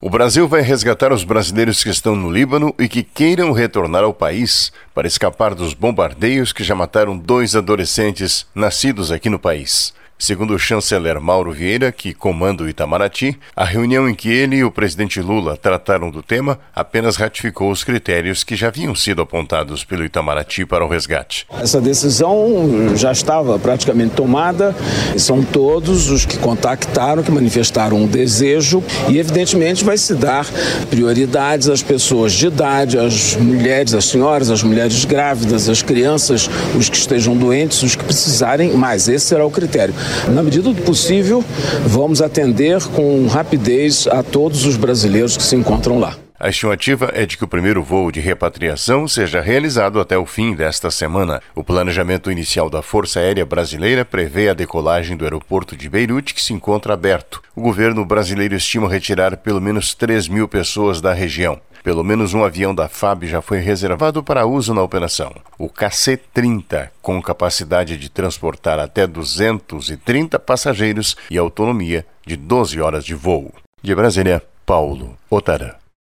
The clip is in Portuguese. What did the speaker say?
O Brasil vai resgatar os brasileiros que estão no Líbano e que queiram retornar ao país para escapar dos bombardeios que já mataram 2 adolescentes nascidos aqui no país. Segundo o chanceler Mauro Vieira, que comanda o Itamaraty, a reunião em que ele e o presidente Lula trataram do tema apenas ratificou os critérios que já haviam sido apontados pelo Itamaraty para o resgate. Essa decisão já estava praticamente tomada, são todos os que contactaram, que manifestaram um desejo e evidentemente vai se dar prioridades às pessoas de idade, às mulheres, às senhoras, às mulheres grávidas, às crianças, os que estejam doentes, os que precisarem, mas esse será o critério. Na medida do possível, vamos atender com rapidez a todos os brasileiros que se encontram lá. A estimativa é de que o primeiro voo de repatriação seja realizado até o fim desta semana. O planejamento inicial da Força Aérea Brasileira prevê a decolagem do aeroporto de Beirute, que se encontra aberto. O governo brasileiro estima retirar pelo menos 3.000 pessoas da região. Pelo menos um avião da FAB já foi reservado para uso na operação. O KC-30, com capacidade de transportar até 230 passageiros e autonomia de 12 horas de voo. De Brasília, Paulo Otarã.